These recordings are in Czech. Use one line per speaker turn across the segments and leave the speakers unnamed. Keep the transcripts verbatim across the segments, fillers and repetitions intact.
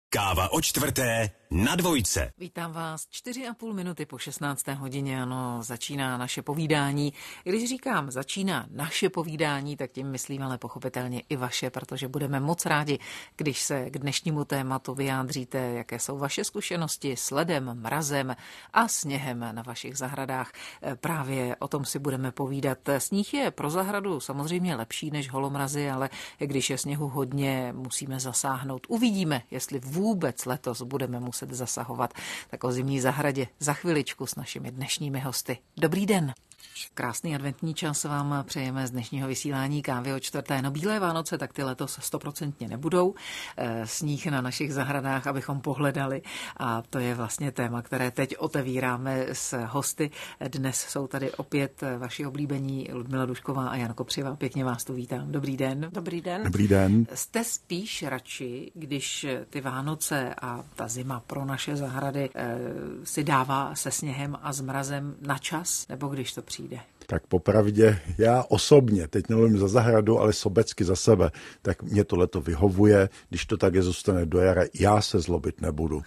Káva o čtvrté na dvojce.
Vítám vás čtyři a půl minuty po šestnácté hodině, ano, začíná naše povídání. Když říkám začíná naše povídání, tak tím myslím ale pochopitelně i vaše, protože budeme moc rádi, když se k dnešnímu tématu vyjádříte, jaké jsou vaše zkušenosti s ledem, mrazem a sněhem na vašich zahradách. Právě o tom si budeme povídat. Sníh je pro zahradu samozřejmě lepší než holomrazy, ale když je sněhu hodně, musíme zasáhnout. Uvidíme, jestli vůbec letos budeme muset zasahovat. Tak o zimní zahradě za chviličku s našimi dnešními hosty. Dobrý den. Krásný adventní čas vám přejeme z dnešního vysílání Kávy o čtvrté. No bílé Vánoce tak ty letos stoprocentně nebudou. Sníh na našich zahradách, abychom pohledali. A to je vlastně téma, které teď otevíráme s hosty. Dnes jsou tady opět vaši oblíbení Ludmila Dušková a Jan Kopřiva. Pěkně vás tu vítám. Dobrý den.
Dobrý den.
Dobrý den.
Jste spíš radši, když ty Vánoce a ta zima pro naše zahrady e, si dává se sněhem a s mrazem na čas, nebo když to přijde?
Tak popravdě, já osobně, teď nemluvím za zahradu, ale sobecky za sebe, tak mě tohleto vyhovuje, když to tak je zůstane do jara, já se zlobit nebudu.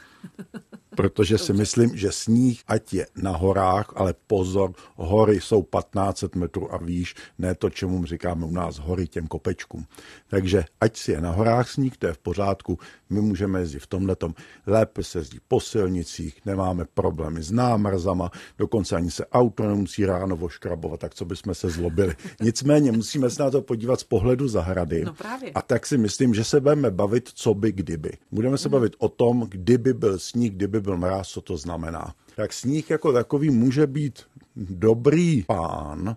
Protože si myslím, že sníh, ať je na horách, ale pozor, hory jsou patnáct set metrů a výš, ne to, čemu říkáme u nás hory, těm kopečkům. Takže ať si je na horách sníh, to je v pořádku, my můžeme jezdit v tomhletom, lépe se jezdí po silnicích, nemáme problémy s námrzama, dokonce ani se auto nemusí ráno voškrabovat, tak co bychom se zlobili. Nicméně musíme se na to podívat z pohledu zahrady.
No právě.
A tak si myslím, že se budeme bavit, co by kdyby. Budeme se bavit o tom, kdyby byl sníh, kdyby byl mráz, co to znamená. Tak sníh jako takový může být dobrý pán,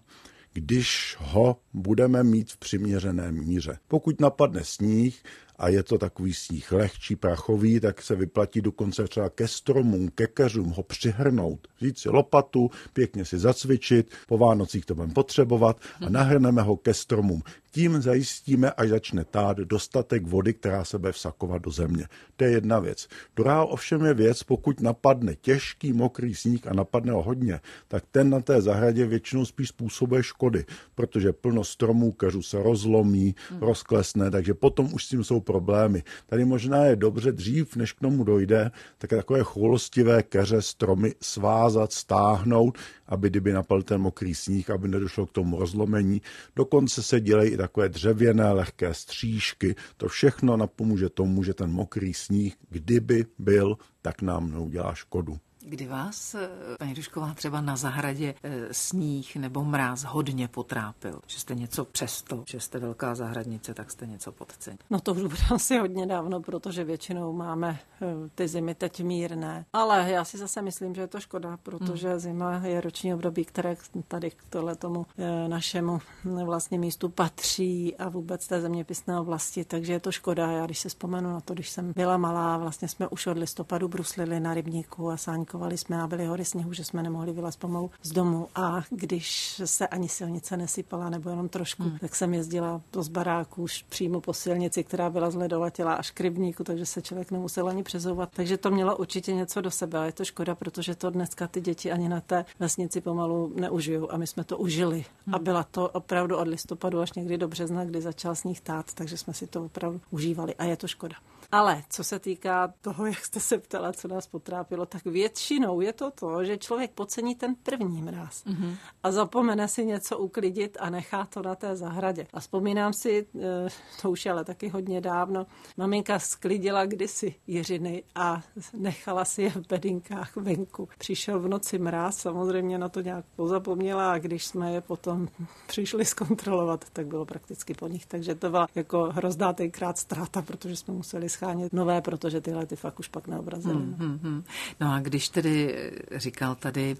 když ho budeme mít v přiměřené míře. Pokud napadne sníh a je to takový sníh lehčí, prachový, tak se vyplatí dokonce třeba ke stromům, ke keřům ho přihrnout. Vzít si lopatu, pěkně si zacvičit, po Vánocích to budeme potřebovat a nahrneme ho ke stromům. Tím zajistíme, až začne tát, dostatek vody, která se bude vsakovat do země. To je jedna věc. Druhá ovšem je věc, pokud napadne těžký, mokrý sníh a napadne ho hodně, tak ten na té zahradě většinou spíš způsobuje škody, protože plno stromů, keřů se rozlomí, hmm. rozklesne, takže potom už s tím jsou problémy. Tady možná je dobře dřív, než k tomu dojde, tak takové choulostivé keře, stromy svázat, stáhnout, aby kdyby napadl ten mokrý sníh, aby nedošlo k tomu rozlomení. Dokonce se dělají i takové dřevěné lehké střížky. To všechno napomůže tomu, že ten mokrý sníh, kdyby byl, tak nám neudělá škodu.
Kdy vás, paní Dušková, třeba na zahradě sníh nebo mráz hodně potrápil? Že jste něco přesto, že jste velká zahradnice, tak jste něco podcenili?
No to už bude asi hodně dávno, protože většinou máme ty zimy teď mírné. Ale já si zase myslím, že je to škoda, protože hmm. zima je roční období, které tady k tohle tomu našemu vlastně místu patří a vůbec té zeměpisné oblasti, takže je to škoda. Já když se vzpomenu na to, když jsem byla malá, vlastně jsme už od listopadu bruslili na rybníku a sáňkovali jsme a byly hory sněhu, že jsme nemohli vylézt pomalu z domu. A když se ani silnice nesypala, nebo jenom trošku, hmm. tak jsem jezdila z baráku už přímo po silnici, která byla z Ledovatěla až k rybníku, takže se člověk nemusel ani přezouvat. Takže to mělo určitě něco do sebe. A je to škoda, protože to dneska ty děti ani na té vesnici pomalu neužijou. A my jsme to užili. Hmm. A byla to opravdu od listopadu až někdy do března, kdy začal sníh tát, takže jsme si to opravdu užívali. A je to škoda. Ale co se týká toho, jak jste se ptala, co nás potrápilo, tak většinou je to to, že člověk podcení ten první mráz mm-hmm. a zapomene si něco uklidit a nechá to na té zahradě. A vzpomínám si, to už je ale taky hodně dávno, maminka sklidila kdysi jiřiny a nechala si je v bedinkách venku. Přišel v noci mráz, samozřejmě na to nějak pozapomněla a když jsme je potom přišli zkontrolovat, tak bylo prakticky po nich. Takže to byla jako hrozná tenkrát ztráta, protože jsme museli schánět nové, protože tyhle ty fakt už pak neobrazily.
Hmm, hmm, hmm. No a když tedy říkal tady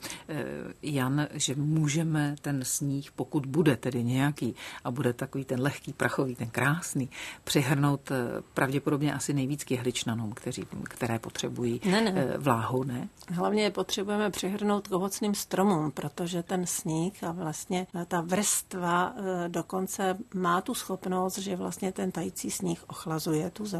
Jan, že můžeme ten sníh, pokud bude tedy nějaký a bude takový ten lehký, prachový, ten krásný, přihrnout pravděpodobně asi nejvíc k jehličnanům, kteří, které potřebují ne, ne. vláhu, ne?
Hlavně je potřebujeme přihrnout k ovocným stromům, protože ten sníh a vlastně ta vrstva dokonce má tu schopnost, že vlastně ten tající sníh ochlazuje tu zem kolem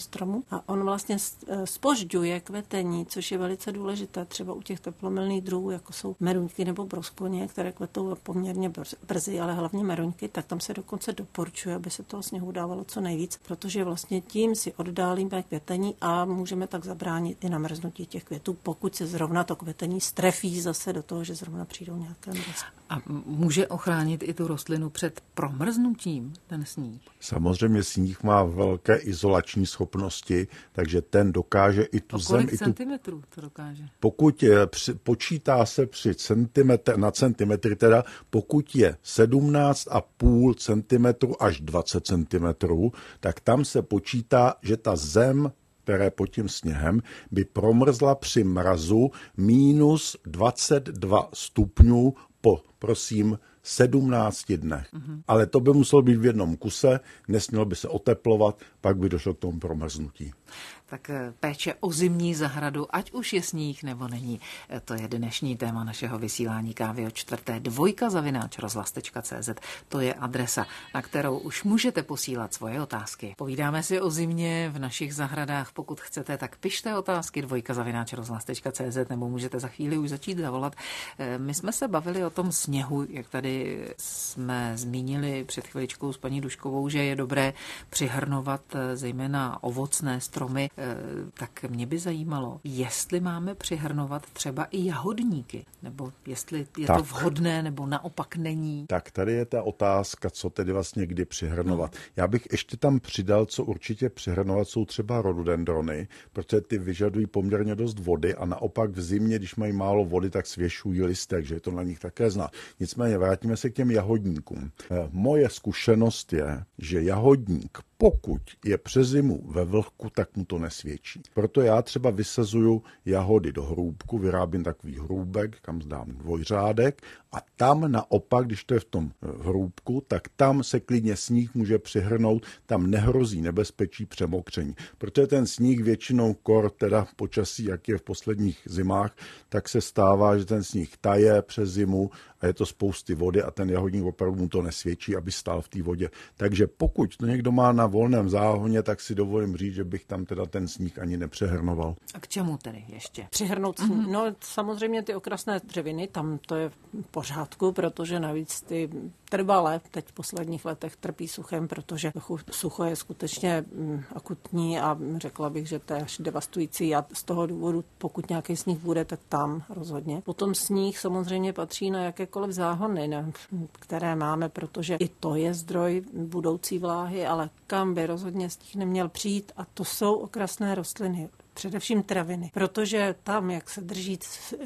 stromu a on vlastně zpožďuje kvetení, což je velice důležité třeba u těch teplomilných druhů, jako jsou meruňky nebo broskoně, které kvetou poměrně brzy, ale hlavně meruňky, tak tam se dokonce doporučuje, aby se toho sněhu dávalo co nejvíc, protože vlastně tím si oddálíme kvetení a můžeme tak zabránit i namrznutí těch květů, pokud se zrovna to kvetení strefí zase do toho, že zrovna přijdou nějaké mrazy.
A může ochránit i tu rostlinu před promrznutím ten sníh?
Samozřejmě sníh má velké izolační schopnosti, takže ten dokáže i tu
o
zem...
kolik
i tu...
centimetrů to dokáže?
Pokud je, při, počítá se při centimetr, na centimetry teda, pokud je sedmnáct a půl centimetru až dvacet centimetrů, tak tam se počítá, že ta zem, které pod tím sněhem, by promrzla při mrazu minus dvacet dva stupňů po, prosím, sedmnácti dnech. Mm-hmm. Ale to by muselo být v jednom kuse, nesmělo by se oteplovat, pak by došlo k tomu promrznutí.
Tak péče o zimní zahradu, ať už je sníh nebo není, to je dnešní téma našeho vysílání Kávy o čtvrté. Dvojka zavináč rozhlas tečka cé zet, to je adresa, na kterou už můžete posílat svoje otázky. Povídáme si o zimě v našich zahradách, pokud chcete, tak pište otázky dvojka zavináč rozhlas tečka cé zet, nebo můžete za chvíli už začít zavolat. My jsme se bavili o tom sněhu, jak tady jsme zmínili před chviličkou s paní Duškovou, že je dobré přihrnovat zejména ovocné stromy. Tak mě by zajímalo, jestli máme přihrnovat třeba i jahodníky, nebo jestli je tak to vhodné, nebo naopak není.
Tak tady je ta otázka, co tedy vlastně kdy přihrnovat. No. Já bych ještě tam přidal, co určitě přihrnovat, jsou třeba rododendrony, protože ty vyžadují poměrně dost vody a naopak v zimě, když mají málo vody, tak svěšují listy, takže je to na nich také znát. Nicméně vrátíme se k těm jahodníkům. Moje zkušenost je, že jahodník, pokud je přes zimu ve vlhku, tak mu to nesvědčí. Proto já třeba vysazuju jahody do hrůbku, vyrábím takový hrůbek, kam dám dvojřádek a tam naopak, když to je v tom hrůbku, tak tam se klidně sníh může přihrnout, tam nehrozí nebezpečí přemokření. Protože ten sníh většinou kor, teda počasí, jak je v posledních zimách, tak se stává, že ten sníh taje přes zimu a je to spousty vody a ten jahodník opravdu mu to nesvědčí, aby stál v té vodě. Takže pokud to někdo má na volném záhoně, tak si dovolím říct, že bych tam teda ten sníh ani nepřehrnoval.
A k čemu tedy ještě?
Přihrnout sníh. Mm-hmm. No samozřejmě ty okrasné dřeviny, tam to je v pořádku, protože navíc ty trvale teď v posledních letech trpí suchem, protože sucho je skutečně akutní a řekla bych, že to je až devastující a z toho důvodu, pokud nějaký sníh bude, tak tam rozhodně. Potom sníh samozřejmě patří na jakékoliv záhony, ne, které máme, protože i to je zdroj budoucí vláhy, ale kam by rozhodně sníh neměl přijít a to jsou okrasné rostliny, především traviny, protože tam, jak se drží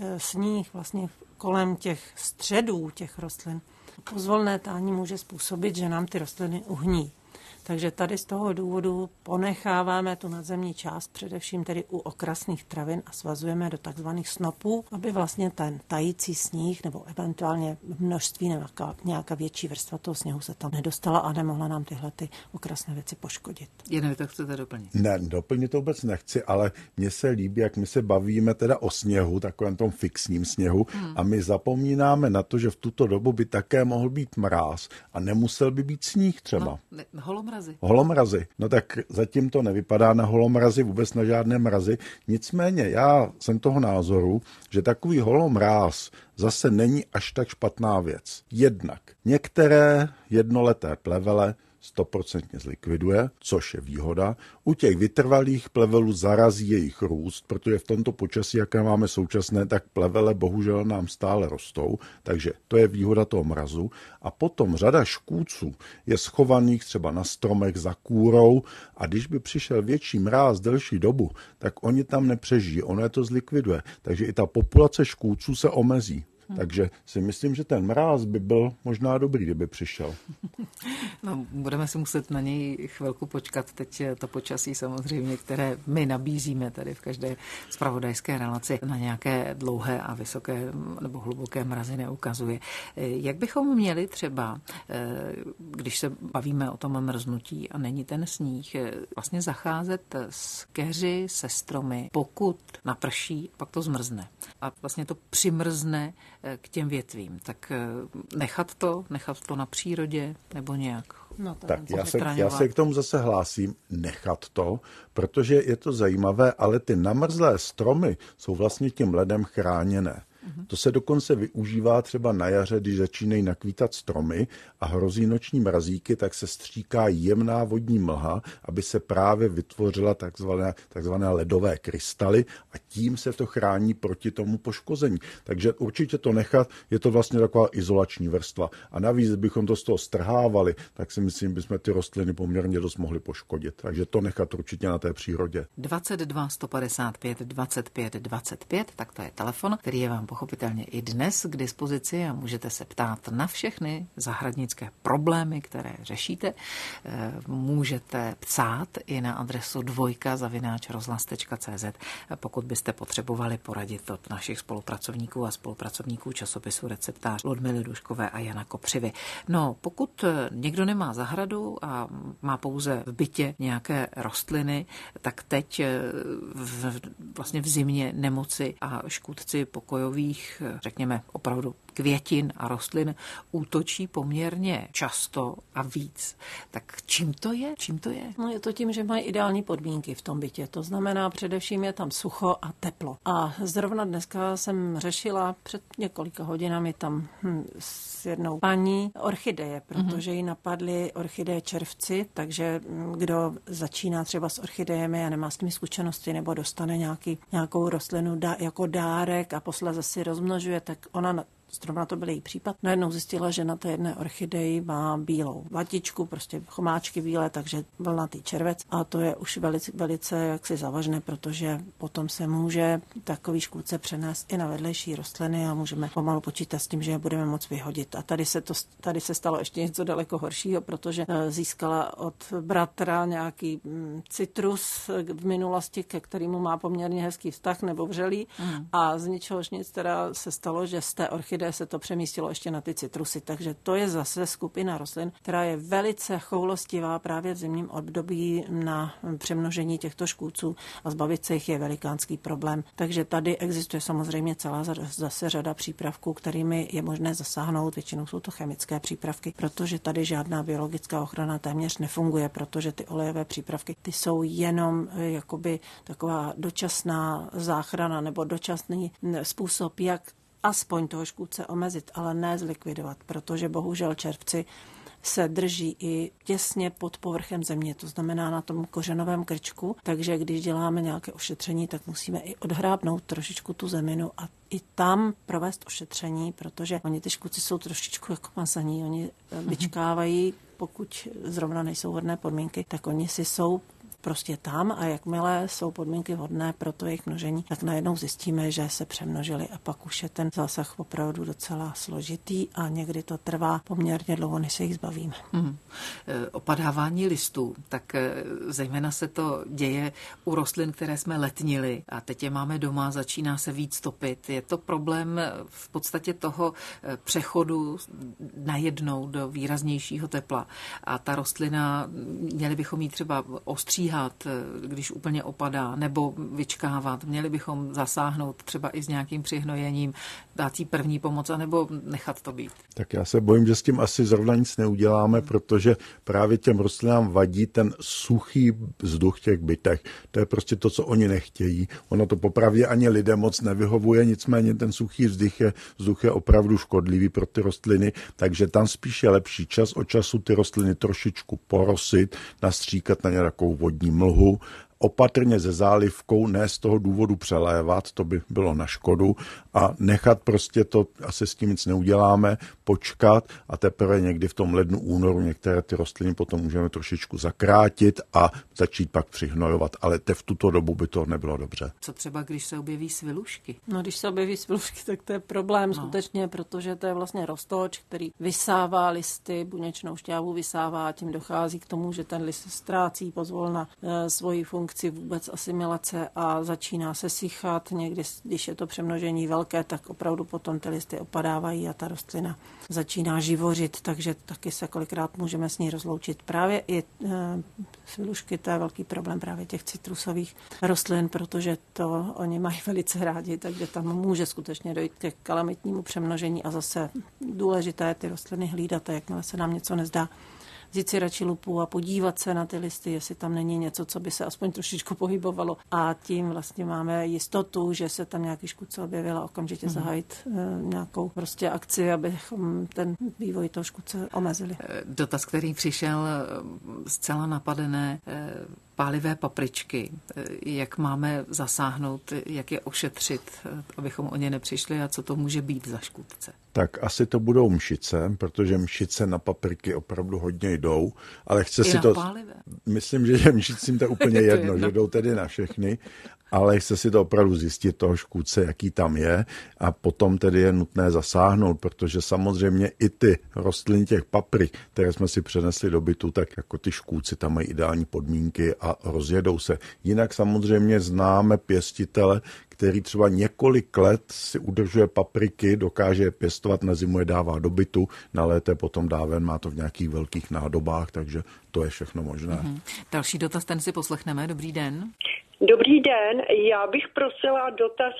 sníh vlastně kolem těch středů těch rostlin, pozvolné tání může způsobit, že nám ty rostliny uhní. Takže tady z toho důvodu ponecháváme tu nadzemní část, především tedy u okrasných travin a svazujeme do takzvaných snopů, aby vlastně ten tající sníh nebo eventuálně množství nějaká, nějaká větší vrstva toho sněhu se tam nedostala a nemohla nám tyhle ty okrasné věci poškodit.
Jen vy to chcete doplnit?
Ne, doplnit to vůbec nechci, ale mně se líbí, jak my se bavíme teda o sněhu, takovém tom fixním sněhu hmm. a my zapomínáme na to, že v tuto dobu by také mohl být mráz a nemusel by být sníh třeba.
No, ne, holomrazy.
Holomrazy. No tak zatím to nevypadá na holomrazy, vůbec na žádné mrazy. Nicméně já jsem toho názoru, že takový holomráz zase není až tak špatná věc. Jednak některé jednoleté plevele stoprocentně zlikviduje, což je výhoda. U těch vytrvalých plevelů zarazí jejich růst, protože v tomto počasí, jaké máme současné, tak plevele bohužel nám stále rostou, takže to je výhoda toho mrazu. A potom řada škůdců je schovaných třeba na stromech za kůrou a když by přišel větší mráz delší dobu, tak oni tam nepřežijí, ono je to zlikviduje. Takže i ta populace škůdců se omezí. Takže si myslím, že ten mráz by byl možná dobrý, kdyby přišel.
No, budeme si muset na něj chvilku počkat. Teď to počasí samozřejmě, které my nabízíme tady v každé zpravodajské relaci, na nějaké dlouhé a vysoké nebo hluboké mrazy neukazuje. Jak bychom měli třeba, když se bavíme o tom mrznutí a není ten sníh, vlastně zacházet s keři, se stromy, pokud naprší, pak to zmrzne. A vlastně to přimrzne k těm větvím. Tak nechat to, nechat to na přírodě nebo nějak
No to
tak já se, já se k tomu zase hlásím, nechat to, protože je to zajímavé, ale ty namrzlé stromy jsou vlastně tím ledem chráněné. To se dokonce využívá třeba na jaře, když začínají nakvítat stromy a hrozí noční mrazíky, tak se stříká jemná vodní mlha, aby se právě vytvořila takzvané, takzvané ledové krystaly a tím se to chrání proti tomu poškození. Takže určitě to nechat, je to vlastně taková izolační vrstva. A navíc, bychom to z toho strhávali, tak si myslím, bychom ty rostliny poměrně dost mohli poškodit. Takže to nechat určitě na té přírodě.
dvacet dva sto padesát pět dvacet pět dvacet pět, tak to je telefon, který je vám pochopitelně i dnes k dispozici a můžete se ptát na všechny zahradnické problémy, které řešíte. Můžete psát i na adresu dvojka zavináč rozhlas tečka cé zet, pokud byste potřebovali poradit od našich spolupracovníků a spolupracovníků časopisu Receptář Ludmily Duškové a Jana Kopřivy. No, pokud někdo nemá zahradu a má pouze v bytě nějaké rostliny, tak teď v, vlastně v zimě nemoci a škůdci pokojových, řekněme opravdu květin a rostlin útočí poměrně často a víc. Tak čím to je? Čím to je?
No je to tím, že mají ideální podmínky v tom bytě. To znamená, především je tam sucho a teplo. A zrovna dneska jsem řešila před několika hodinami tam hm, s jednou paní orchideje, protože jí napadly orchideje červci, takže kdo začíná třeba s orchidejemi a nemá s nimi zkušenosti nebo dostane nějaký, nějakou rostlinu dá, jako dárek a posléze si rozmnožuje, tak ona zrovna to byl její případ. Najednou zjistila, že na té jedné orchideji má bílou vatičku, prostě chomáčky bílé, takže vlnatý červec a to je už velice, velice jaksi závažné, protože potom se může takový škůdce přenést i na vedlejší rostliny a můžeme pomalu počítat s tím, že je budeme moct vyhodit. A tady se, to, tady se stalo ještě něco daleko horšího, protože získala od bratra nějaký citrus v minulosti, ke kterému má poměrně hezký vztah nebo vřelý mm. a z ničehož nic teda se stalo, že z té orchidej se to přemístilo ještě na ty citrusy. Takže to je zase skupina rostlin, která je velice choulostivá právě v zimním období na přemnožení těchto škůdců a zbavit se jich je velikánský problém. Takže tady existuje samozřejmě celá zase řada přípravků, kterými je možné zasáhnout. Většinou jsou to chemické přípravky, protože tady žádná biologická ochrana téměř nefunguje, protože ty olejové přípravky ty jsou jenom jakoby taková dočasná záchrana nebo dočasný způsob, jak aspoň toho škůdce omezit, ale ne zlikvidovat, protože bohužel červci se drží i těsně pod povrchem země, to znamená na tom kořenovém krčku, takže když děláme nějaké ošetření, tak musíme i odhrábnout trošičku tu zeminu a i tam provést ošetření, protože oni ty škůdci jsou trošičku jako mazaní, oni vyčkávají, pokud zrovna nejsou hodné podmínky, tak oni si jsou prostě tam a jakmile jsou podmínky vhodné pro to jejich množení, tak najednou zjistíme, že se přemnožili a pak už je ten zásah opravdu docela složitý a někdy to trvá poměrně dlouho, než se jich zbavíme. Hmm.
Opadávání listů, tak zejména se to děje u rostlin, které jsme letnili a teď je máme doma, začíná se víc topit. Je to problém v podstatě toho přechodu najednou do výraznějšího tepla a ta rostlina, měli bychom jí třeba ostříhat, když úplně opadá, nebo vyčkávat. Měli bychom zasáhnout třeba i s nějakým přihnojením, dát jí první pomoc, anebo nechat to být.
Tak já se bojím, že s tím asi zrovna nic neuděláme, hmm. protože právě těm rostlinám vadí ten suchý vzduch těch bytech. To je prostě to, co oni nechtějí. Ono to popravdě ani lidem moc nevyhovuje, nicméně ten suchý vzduch je, vzduch je opravdu škodlivý pro ty rostliny, takže tam spíš je lepší čas od času ty rostliny trošičku porosit, nastříkat na ně takovou vodní mlhu, opatrně se zálivkou, ne z toho důvodu přelévat, to by bylo na škodu a nechat prostě to, asi s tím nic neuděláme, počkat a teprve někdy v tom lednu, únoru některé ty rostliny potom můžeme trošičku zakrátit a začít pak přihnojovat, ale te v tuto dobu by to nebylo dobře.
Co třeba, když se objeví svilušky?
No, když se objeví svilušky, tak to je problém no. skutečně, protože to je vlastně roztoč, který vysává listy, buněčnou šťávu vysává a tím dochází k tomu, že ten list ztrácí pozvolna e, svoji funkci vůbec asimilace a začíná se sychat. Někdy, když je to přemnožení velké, tak opravdu potom ty listy opadávají a ta rostlina začíná živořit, takže taky se kolikrát můžeme s ní rozloučit. Právě i e, svilušky, to je velký problém právě těch citrusových rostlin, protože to oni mají velice rádi, takže tam může skutečně dojít ke kalamitnímu přemnožení a zase důležité ty rostliny hlídat a jakmile se nám něco nezdá, vzít si radši lupu a podívat se na ty listy, jestli tam není něco, co by se aspoň trošičku pohybovalo. A tím vlastně máme jistotu, že se tam nějaký škůdce objevila, okamžitě mm. zahájit e, nějakou prostě akci, abychom ten vývoj toho škůdce omezili.
Dotaz, který přišel zcela napadené, pálivé papričky, jak máme zasáhnout, jak je ošetřit, abychom o ně nepřišli a co to může být za škůdce?
Tak asi to budou mšice, protože mšice na papriky opravdu hodně jdou, ale chce
I
si
na
to...
pálivé?
Myslím, že mšicím to úplně
to
jedno,
jedno,
že jdou tedy na všechny, ale chce si to opravdu zjistit toho škůdce, jaký tam je a potom tedy je nutné zasáhnout, protože samozřejmě i ty rostliny těch paprik, které jsme si přenesli do bytu, tak jako ty škůdci tam mají ideální podmínky a rozjedou se. Jinak samozřejmě známe pěstitele, který třeba několik let si udržuje papriky, dokáže je pěstovat, na zimu je dává do bytu, na léto potom dává, má to v nějakých velkých nádobách, takže to je všechno možné.
Mm-hmm. Další dotaz, ten si poslechneme. Dobrý den.
Dobrý den, já bych prosila dotaz,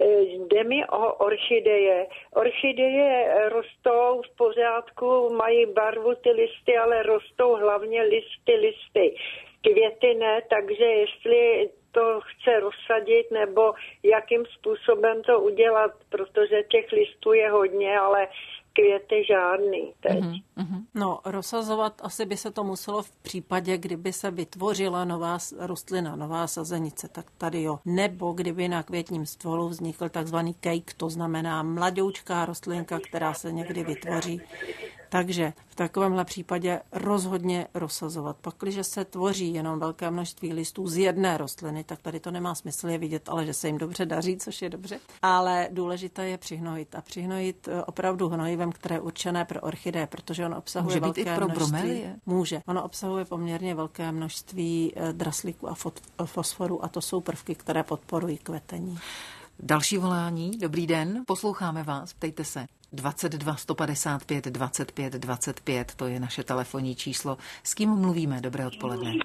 jde mi o orchideje. Orchideje rostou v pořádku, mají barvu ty listy, ale rostou hlavně listy, listy. Květy ne, takže jestli to chce rozsadit nebo jakým způsobem to udělat, protože těch listů je hodně, ale květy žádný teď.
Mm-hmm. No, rozsazovat asi by se to muselo v případě, kdyby se vytvořila nová rostlina, nová sazenice, tak tady jo. Nebo kdyby na květním stvolu vznikl takzvaný cake, to znamená mladoučká rostlinka, která se někdy vytvoří. Takže v takovémhle případě rozhodně rozsazovat. Pakliže se tvoří jenom velké množství listů z jedné rostliny, tak tady to nemá smysl je vidět, ale že se jim dobře daří, což je dobře. Ale důležité je přihnojit. A přihnojit opravdu hnojivem, které je určené pro orchideje, protože on obsahuje
Může být
velké
i pro
množství.
bromelie?
Může. Ono obsahuje poměrně velké množství draslíku a fosforu a to jsou prvky, které podporují kvetení.
Další volání, dobrý den, posloucháme vás, ptejte se. dvacet dva sto padesát pět dvacet pět dvacet pět, to je naše telefonní číslo. S kým mluvíme? Dobré odpoledne.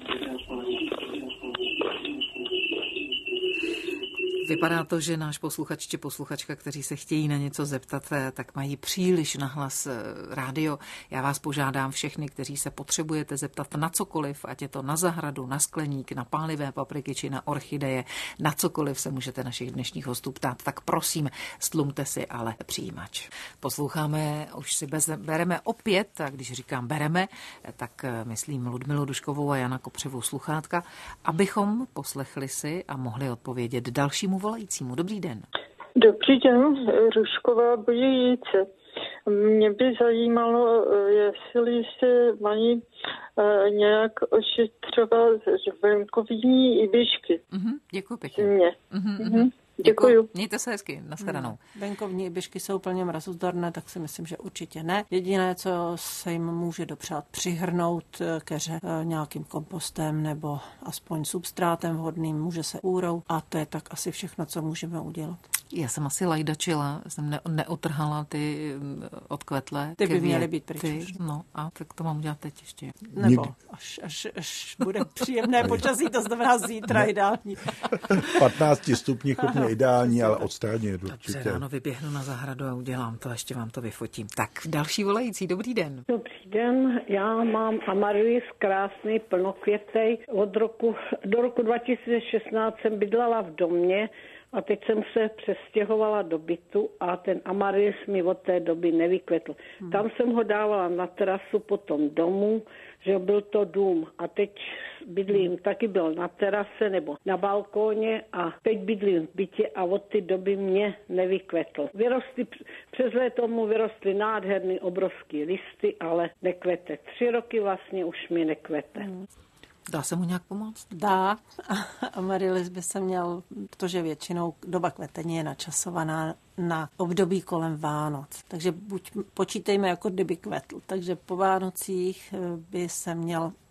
Vypadá to, že náš posluchač či posluchačka, kteří se chtějí na něco zeptat, tak mají příliš nahlas rádio. Já vás požádám všechny, kteří se potřebujete zeptat na cokoliv, ať je to na zahradu, na skleník, na pálivé papriky či na orchideje, na cokoliv se můžete našich dnešních hostů ptát, tak prosím, stlumte si ale přijímač. Posloucháme, už si bez, bereme opět, a když říkám bereme, tak myslím Ludmilu Duškovou a Jana Kopřevou sluchátka, abychom poslechli si a mohli odpovědět dalšímu volajícímu. Dobrý den.
Dobrý den, Rušková Budějice. Mě by zajímalo, jestli se mají nějak ošetřovat venkovní ibišky.
Mm-hmm, děkuji pěkně.
Mě.
Mm-hmm,
mm-hmm. Děkuju.
Mějte se hezky, nashledanou.
Hmm. Venkovní ibišky jsou plně mrazozdarné, tak si myslím, že určitě ne. Jediné, co se jim může dopřát, přihrnout keře nějakým kompostem nebo aspoň substrátem vhodným, může se úrou a to je tak asi všechno, co můžeme udělat.
Já jsem asi lajdačila, jsem ne, neotrhala ty odkvetlé.
Ty by měly být pryč.
No a tak to mám udělat teď ještě.
Nebo až, až, až bude příjemné počasí, to znamená zítra ideální.
patnáct stupních úplně ideální, ale odstranit určitě.
Dobře, ráno vyběhnu na zahradu a udělám to, ještě vám to vyfotím. Tak, další volající, dobrý den.
Dobrý den, já mám amaryllis krásný, plnokvětej. Od roku, do roku dva tisíce šestnáct jsem bydlela v domě a teď jsem se přestěhovala do bytu a ten amaryllis mi od té doby nevykvetl. Hmm. Tam jsem ho dávala na terasu po tom domu, že byl to dům a teď bydlím, taky byl na terase nebo na balkóně a teď bydlím v bytě a od té doby mě nevykvetl. Vyrostly, přes léto mu vyrostly nádherný obrovský listy, ale nekvete. Tři roky vlastně už mi nekvete. Hmm.
Dá se mu nějak pomoct?
Dá. Amaryllis by se měl, protože většinou doba kvetení je načasovaná na období kolem Vánoc. Takže buď počítejme, jako kdyby kvetl. Takže po Vánocích by se měl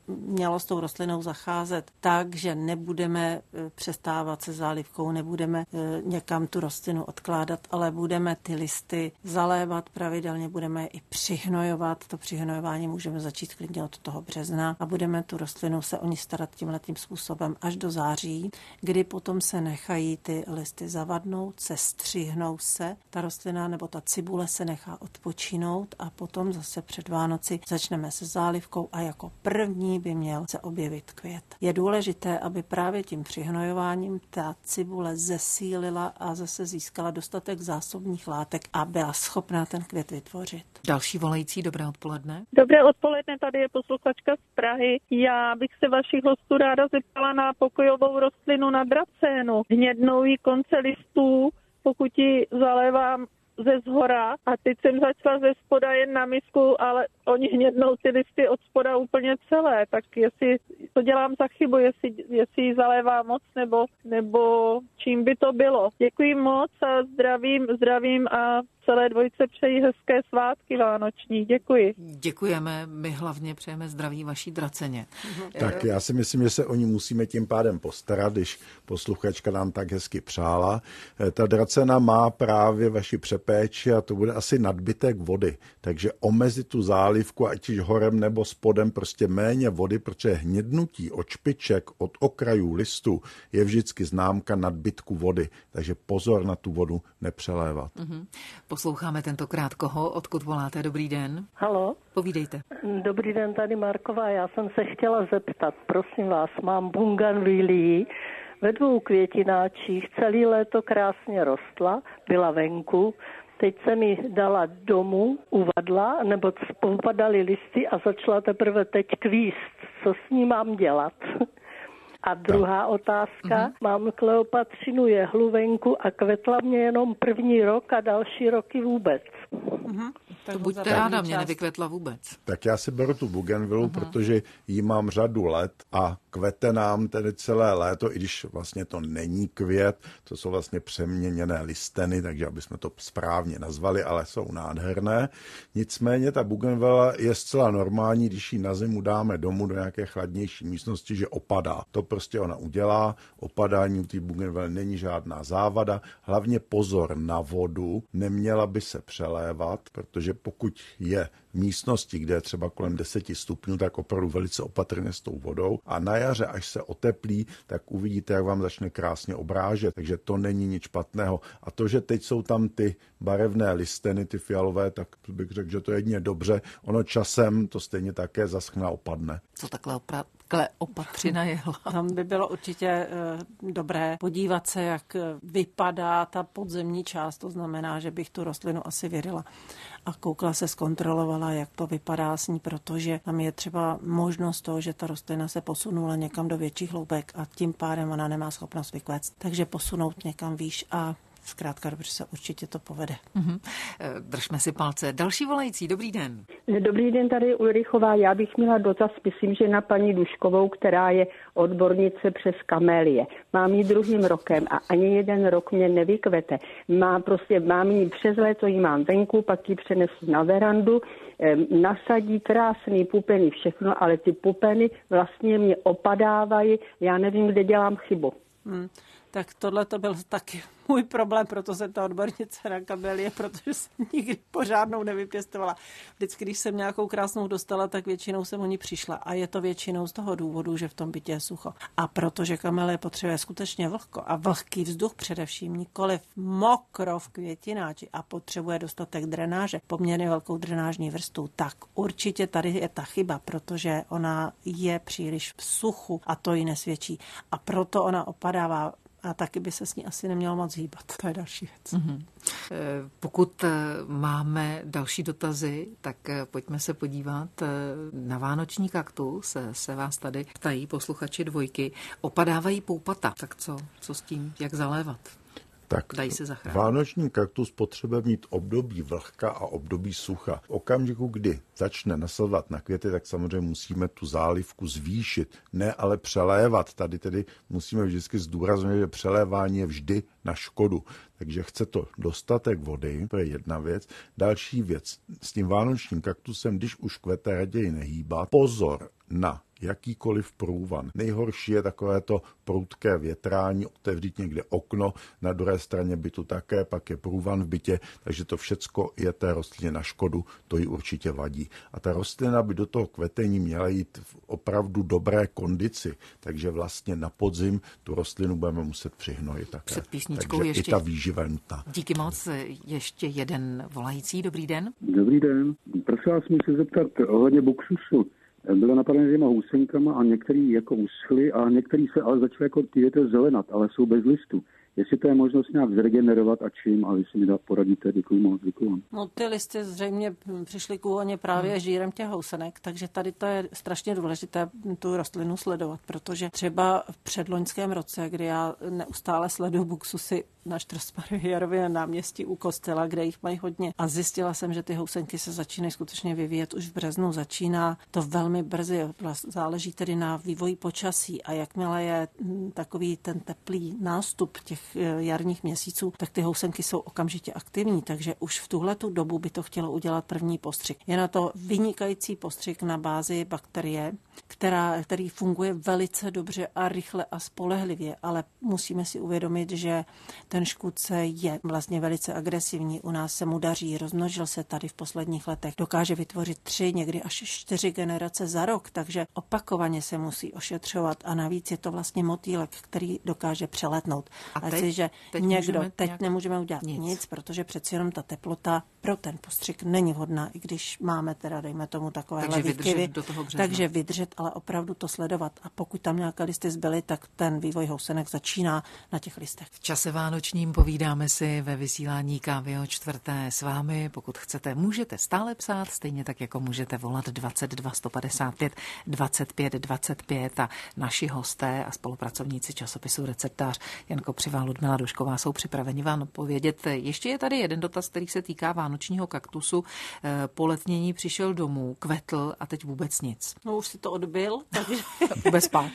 mělo s tou rostlinou zacházet tak, že nebudeme přestávat se zálivkou, nebudeme někam tu rostlinu odkládat, ale budeme ty listy zalévat pravidelně, budeme je i přihnojovat. To přihnojování můžeme začít klidně od toho března a budeme tu rostlinu se o ní starat tímhletím způsobem až do září, kdy potom se nechají ty listy zavadnout, sestřihnou se, ta rostlina nebo ta cibule se nechá odpočinout a potom zase před Vánoci začneme se zálivkou a jako první by měl se objevit květ. Je důležité, aby právě tím přihnojováním ta cibule zesílila a zase získala dostatek zásobních látek a byla schopná ten květ vytvořit.
Další volající, dobré odpoledne.
Dobré odpoledne, tady je posluchačka z Prahy. Já bych se vašich hostů ráda zeptala na pokojovou rostlinu na dracénu. Hnědnou jí konce listů, pokud ji zalévám ze zhora a teď jsem začala ze spoda jen na misku, ale oni hnědnou ty listy od spoda úplně celé, tak jestli to dělám za chybu, jestli, jestli ji zalévám moc nebo, nebo čím by to bylo. Děkuji moc a zdravím, zdravím a celé dvojce přeji hezké svátky vánoční. Děkuji.
Děkujeme, my hlavně přejeme zdraví vaší draceně.
Tak já si myslím, že se o ní musíme tím pádem postarat, když posluchačka nám tak hezky přála. Ta dracena má právě vaši přepéči a to bude asi nadbytek vody, takže omezit tu zálivku, ať již horem nebo spodem, prostě méně vody, protože hnědnutí od špiček, od okrajů listu je vždycky známka nadbytku vody, takže pozor na tu vodu nepřelévat.
Mm-hmm. Posloucháme tentokrát koho, odkud voláte, dobrý den.
Haló.
Povídejte.
Dobrý den, tady Marková, já jsem se chtěla zeptat, prosím vás, mám bougainvillii ve dvou květináčích, celý léto krásně rostla, byla venku, teď se mi dala domů, uvadla, nebo popadaly listy a začala teprve teď kvíst, co s ní mám dělat? A druhá otázka, uh-huh. mám kleopatřinu jehlu venku a kvetla mě jenom první rok a další roky vůbec.
Uh-huh.
To buďte ráda, mě nevykvetla vůbec.
Tak já si beru tu bougainvillu, uh-huh. protože jí mám řadu let a kvete nám tedy celé léto, i když vlastně to není květ, to jsou vlastně přeměněné listeny, takže aby jsme to správně nazvali, ale jsou nádherné. Nicméně ta bougainvilla je zcela normální, když ji na zimu dáme domů do nějaké chladnější místnosti, že opadá. To prostě ona udělá, opadání u té bougainville není žádná závada, hlavně pozor na vodu, neměla by se přelévat, protože pokud je v místnosti, kde je třeba kolem deseti stupňů, tak opravdu velice opatrně s tou vodou a na jaře, až se oteplí, tak uvidíte, jak vám začne krásně obrážet, takže to není nic špatného. A to, že teď jsou tam ty barevné listeny, ty fialové, tak bych řekl, že to je jedině dobře, ono časem to stejně také zaschne a opadne.
Co takhle opra- Kleopatřina jehla?
Tam by bylo určitě uh, dobré podívat se, jak vypadá ta podzemní část, to znamená, že bych tu rostlinu asi věřila a koukla se, zkontrolovala, jak to vypadá s ní, protože tam je třeba možnost toho, že ta rostlina se posunula někam do větších hloubek a tím pádem ona nemá schopnost vykvéct. Takže posunout někam výš a zkrátka dobře se určitě to povede.
Mm-hmm. Držme si palce. Další volající, dobrý den.
Dobrý den, tady Ulrichová. Já bych měla dotaz, myslím, že na paní Duškovou, která je odbornice přes kamelie. Mám ji druhým rokem a ani jeden rok mě nevykvete. Má prostě, mám ji přes léto, ji mám venku, pak ji přenesu na verandu, nasadí krásný pupeny, všechno, ale ty pupeny vlastně mě opadávají, já nevím, kde dělám chybu.
Hmm. Tak tohle to byl taky můj problém, proto jsem ta odbornice na kamelie, protože jsem nikdy pořádnou nevypěstovala. Vždycky, když jsem nějakou krásnou dostala, tak většinou jsem o ní přišla. A je to většinou z toho důvodu, že v tom bytě je sucho. A protože kamelie potřebuje skutečně vlhko a vlhký vzduch především, nikoliv mokro v květináči a potřebuje dostatek drenáže, poměrně velkou drenážní vrstvu, tak určitě tady je ta chyba, protože ona je příliš v suchu a to ji nesvědčí. A proto ona opadává. A taky by se s ní asi nemělo moc hýbat. To je další věc.
Mm-hmm. Pokud máme další dotazy, tak pojďme se podívat na vánoční kaktus. Se vás tady ptají posluchači dvojky. Opadávají poupata. Tak co, co s tím? Jak zalévat?
Tak
dají se zachránit.
Vánoční kaktus potřebuje mít období vlhka a období sucha. V okamžiku, kdy začne nasazovat na květy, tak samozřejmě musíme tu zálivku zvýšit, ne ale přelévat. Tady tedy musíme vždycky zdůraznit, že přelévání je vždy na škodu. Takže chce to dostatek vody, to je jedna věc. Další věc, s tím vánočním kaktusem, když už kvete, raději nehýbat. Pozor, na jakýkoliv průvan. Nejhorší je takové to prudké větrání, otevřít někde okno, na druhé straně bytu také, pak je průvan v bytě, takže to všecko je té rostlině na škodu, to jí určitě vadí. A ta rostlina by do toho kvetení měla jít v opravdu dobré kondici, takže vlastně na podzim tu rostlinu budeme muset přihnojit také.
Před písničkou
takže
ještě...
i ta výživa je nutná.
Díky moc. Ještě jeden volající. Dobrý den.
Dobrý den. Prosím vás, musím se zeptat ohledně buksusu. Bylo napadené těma housenkama a některý jako uschly a některý se ale začaly jako ty větve zelenat, ale jsou bez listů. Jestli to je možnost nějak zregenerovat a čím, a jestli mi dá poradíte, děkuji moc, děkuji.
No ty listy zřejmě přišly k úhoně právě hmm. žírem těch housenek, takže tady to je strašně důležité tu rostlinu sledovat, protože třeba v předloňském roce, kdy já neustále sleduju buksusy na Štrosmajerově náměstí u kostela, kde jich mají hodně. A zjistila jsem, že ty housenky se začínají skutečně vyvíjet už v březnu. Začíná to velmi brzy. Záleží tedy na vývoji počasí a jakmile je takový ten teplý nástup těch jarních měsíců, tak ty housenky jsou okamžitě aktivní, takže už v tuhletu dobu by to chtělo udělat první postřik. Je na to vynikající postřik na bázi bakterie, která, který funguje velice dobře a rychle a spolehlivě, ale musíme si uvědomit, že ten škůdce je vlastně velice agresivní. U nás se mu daří, rozmnožil se tady v posledních letech. Dokáže vytvořit tři, někdy až čtyři generace za rok, takže opakovaně se musí ošetřovat a navíc je to vlastně motýlek, který dokáže přeletnout. A teď, si, že teď, někdo, teď nějak... nemůžeme udělat nic. nic, protože přeci jenom ta teplota pro ten postřik není vhodná, i když máme teda, dejme tomu, takovéhle výkyvy. Takže vydržet, ale opravdu to sledovat. A pokud tam nějaké listy zbyly, tak ten vývoj housenek začíná na těch listech.
V čase vánočním povídáme si ve vysílání Kávy o čtvrté s vámi. Pokud chcete, můžete stále psát, stejně tak, jako můžete volat dvacet dva sto padesát pět dvacet pět dvacet pět a naši hosté a spolupracovníci časopisu Receptář Jan Kopřiva a Ludmila Dušková jsou připraveni vám odpovědět. Ještě je tady jeden dotaz, který se týká vánočního kaktusu. Po letnění přišel domů, kvetl a teď vůbec nic.
No už si to odbyl, takže
vůbec spát.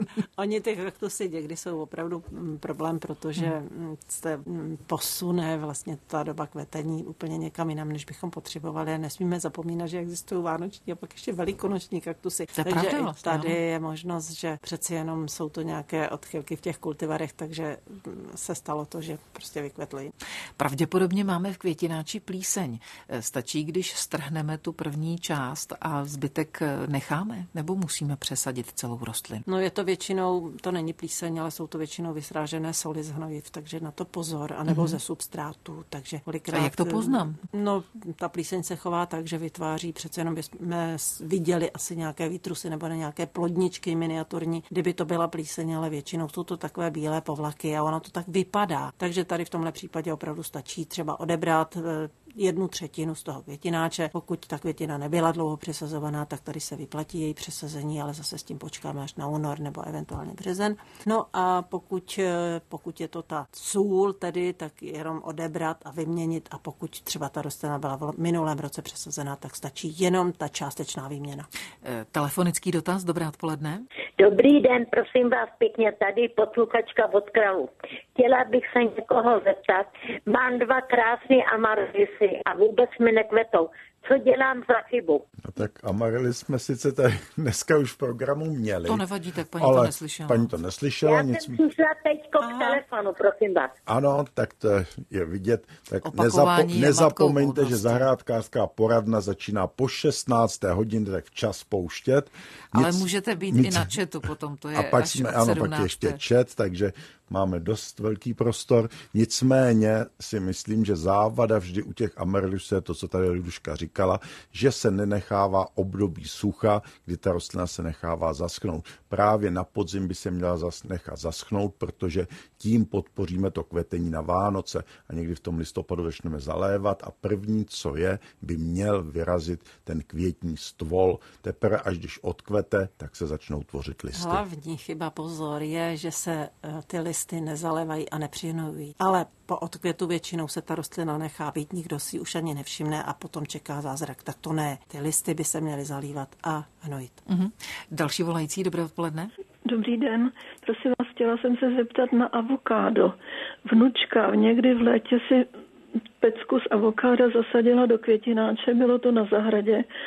Oni ty kaktusy někdy jsou opravdu problém, protože hmm. se posune vlastně ta doba kvetení úplně někam jinam, než bychom potřebovali. Nesmíme zapomínat, že existují vánoční a pak ještě velikonoční kaktusy.
To
takže
pravda, vlastně,
tady je možnost, že přeci jenom jsou to nějaké odchylky v těch kultivarech, takže se stalo to, že prostě vykvetly.
Pravděpodobně máme v květináči plíseň. Stačí, když strhneme tu první část a zbytek necháme, nebo musíme přesadit celou rostlinu?
No je to většinou, to není plíseň, ale jsou to většinou vysrážené soli z hnojiv, takže na to pozor, anebo mm-hmm. ze substrátu. Takže kolikrát,
a jak to poznám?
No, ta plíseň se chová tak, že vytváří, přece jenom jsme viděli asi nějaké výtrusy nebo nějaké plodničky miniaturní, kdyby to byla plíseň, ale většinou jsou to takové bílé povlaky a ono to tak vypadá. Takže tady v tomhle případě opravdu stačí třeba odebrat jednu třetinu z toho květináče. Pokud ta květina nebyla dlouho přesazovaná, tak tady se vyplatí její přesazení, ale zase s tím počkáme až na únor nebo eventuálně březen. No a pokud, pokud je to ta sůl tedy, tak jenom odebrat a vyměnit a pokud třeba ta rostlina byla v minulém roce přesazená, tak stačí jenom ta částečná výměna.
E, telefonický dotaz, dobré odpoledne.
Dobrý den, prosím vás pěkně, tady posluchačka od Kralu. Chtěla bych se někoho zeptat. Mám dva krásné amaryllisy a vůbec mi nekvetou. Co dělám za chybu?
No tak amaryllis jsme sice tady dneska už v programu měli.
To nevadí, tak paní
ale
to neslyšela.
paní to neslyšela.
Já nic... jsem přišla teďko k telefonu, prosím vás.
Ano, tak to je vidět. Tak nezapo- nezapomeňte, že zahrádkářská poradna začíná po šestnácté hodině, tak včas pouštět. Nic,
ale můžete být
nic.
i na chatu potom, to je
a pak
až
jsme,
od
ano,
sedmnácté.
pak ještě chat, takže máme dost velký prostor. Nicméně si myslím, že závada vždy u těch amaryllisů je to, co tady Luduška říkala, že se nenechává období sucha, kdy ta rostlina se nechává zaschnout. Právě na podzim by se měla zas nechat zaschnout, protože tím podpoříme to kvetení na Vánoce a někdy v tom listopadu začneme zalévat a první, co je, by měl vyrazit ten květní stvol. Teprve až když odkvete, tak se začnou tvořit listy.
Hlavní chyba, pozor, je, že se ty listy nezalevají a nepřihnojují. Ale po odkvětu většinou se ta rostlina nechá být, nikdo si už ani nevšimne a potom čeká zázrak. Tak to ne. Ty listy by se měly zalívat a hnojit.
Mm-hmm. Další volající, dobré odpoledne.
Dobrý den, prosím vás, chtěla jsem se zeptat na avokádo. Vnučka někdy v létě si pecku z avokáda zasadila do květináče, bylo to na zahradě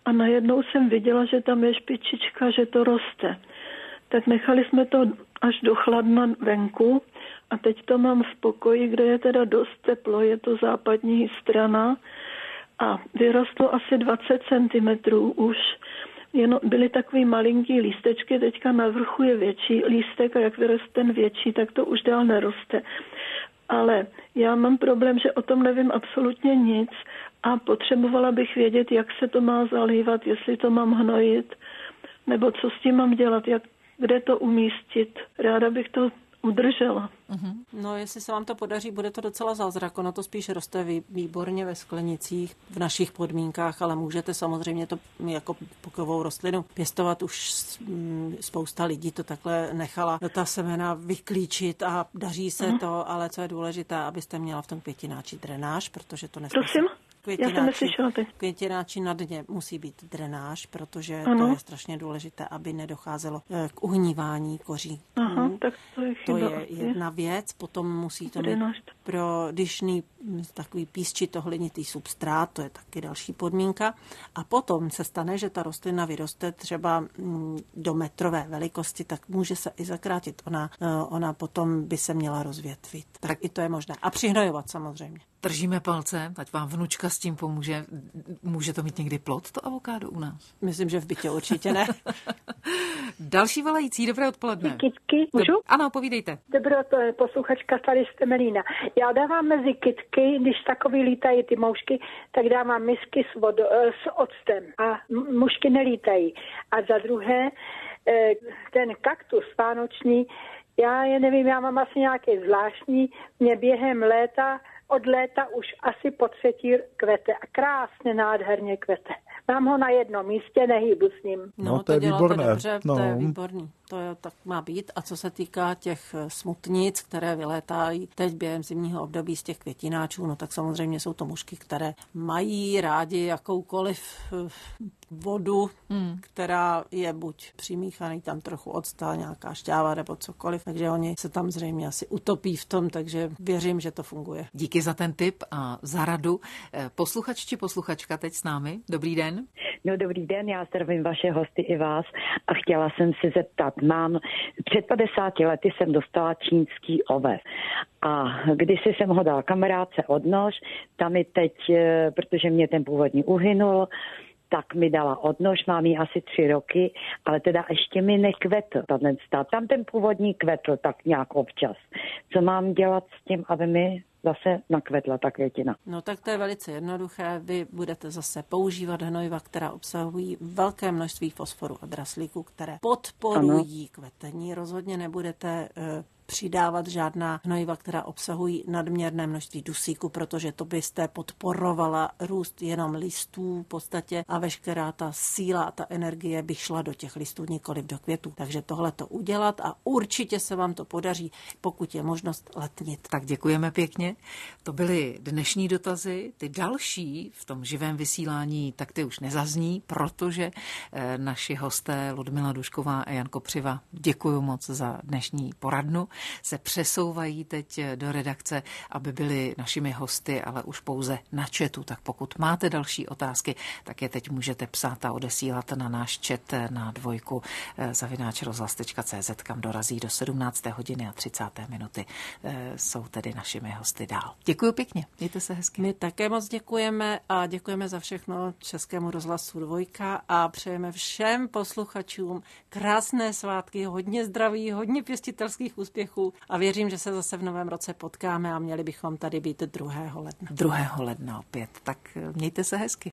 a najednou jsem viděla, že tam je špičička, že to roste. Tak nechali jsme to až do chladna venku a teď to mám v pokoji, kde je teda dost teplo, je to západní strana a vyrostlo asi dvacet centimetrů už. Jenom byly takový malinký lístečky, teďka na vrchu je větší lístek a jak vyroste ten větší, tak to už dál neroste. Ale já mám problém, že o tom nevím absolutně nic a potřebovala bych vědět, jak se to má zalívat, jestli to mám hnojit, nebo co s tím mám dělat, jak, kde to umístit. Ráda bych to udržela.
Uh-huh. No, jestli se vám to podaří, bude to docela zázrak. Ono to spíš roste výborně ve sklenicích v našich podmínkách, ale můžete samozřejmě to jako pokojovou rostlinu pěstovat. Už spousta lidí to takhle nechala ta semena vyklíčit a daří se uh-huh. to, ale co je důležité, abyste měla v tom květináči drenáž, protože to nesmí.
Prosím? Já jsem neslyšela teď.
Květináči na dně musí být drenáž, protože ano. to je strašně důležité, aby nedocházelo k uhnívání koří.
Aha, tak to je chyba.
To je jedna věc, potom musí to mít pro dyšný takový písčitohlinitý substrát, to je taky další podmínka. A potom se stane, že ta rostlina vyroste třeba do metrové velikosti, tak může se i zakrátit. Ona, ona potom by se měla rozvětvit. Tak i to je možné. A přihnojovat samozřejmě.
Držíme palce, ať vám vnučka s tím pomůže. Může to mít někdy plod, to avokádo u nás?
Myslím, že v bytě určitě ne.
Další volající, dobré odpoledne.
Kytky, můžu?
Ano, povídejte.
Dobré, to je posluchačka tady z Temelína. Já dávám mezi kytky, když takový lítají ty moušky, tak dávám misky s, vodo, s octem a mušky nelítají. A za druhé, ten kaktus vánoční, já je nevím, já mám asi nějaký zvláštní, mě během léta od léta už asi po třetí kvete a krásně nádherně kvete. Mám ho na jednom místě, nehýbu s ním.
No, no to, to je výborné. Dobře, no. To je výborný. To je, tak má být. A co se týká těch smutnic, které vylétají teď během zimního období z těch květináčů, no tak samozřejmě jsou to mužky, které mají rádi jakoukoliv vodu, hmm. která je buď přimíchaný tam trochu octa, nějaká šťáva nebo cokoliv, takže oni se tam zřejmě asi utopí v tom, takže věřím, že to funguje.
Díky za ten tip a za radu. Posluchač či posluchačka teď s námi. Dobrý den.
No dobrý den, já zdravím vaše hosty i vás a chtěla jsem se zeptat, mám před padesáti lety jsem dostala čínský oves a kdysi jsem ho dala kamarádce od nož, tam mi teď, protože mě ten původní uhynul, tak mi dala odnož, mám ji asi tři roky, ale teda ještě mi nekvetl. Tam ten původní kvetl tak nějak občas. Co mám dělat s tím, aby mi zase nakvetla ta květina?
No tak to je velice jednoduché. Vy budete zase používat hnojiva, která obsahují velké množství fosforu a draslíku, které podporují ano. kvetení. Rozhodně nebudete uh, přidávat žádná hnojiva, která obsahují nadměrné množství dusíku, protože to byste podporovala růst jenom listů v podstatě a veškerá ta síla a ta energie by šla do těch listů, nikoliv do květů. Takže tohle to udělat a určitě se vám to podaří, pokud je možnost letnit.
Tak děkujeme pěkně. To byly dnešní dotazy. Ty další v tom živém vysílání, tak ty už nezazní, protože eh, naši hosté Ludmila Dušková a Jan Kopřiva, děkuju moc za dnešní poradnu, se přesouvají teď do redakce, aby byli našimi hosty, ale už pouze na chatu. Tak pokud máte další otázky, tak je teď můžete psát a odesílat na náš chat na dvojku zavináč rozhlas tečka cé zet, kam dorazí do sedmnácté hodiny a třicáté minuty. Jsou tedy našimi hosty dál. Děkuji pěkně, mějte se hezky.
My také moc děkujeme a děkujeme za všechno Českému rozhlasu Dvojka a přejeme všem posluchačům krásné svátky, hodně zdraví, hodně pěstitelských úspěchů a věřím, že se zase v novém roce potkáme a měli bychom tady být druhého ledna.
druhého ledna opět, tak mějte se hezky.